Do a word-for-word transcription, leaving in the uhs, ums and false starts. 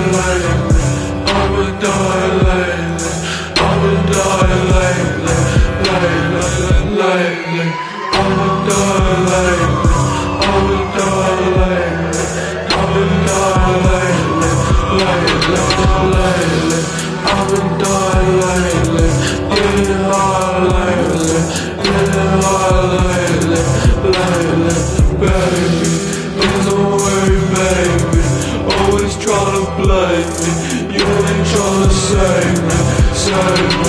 lately. I've been dying lately. I've been dying lately, lately, lately. I've been dying lately. I've been dying lately. I've been dying lately, lately, lately. I've been dying lately. Getting high lately, getting high lately, lately, baby. There's no way, baby. Always trying to blame me. You ain't trying to save me, save me.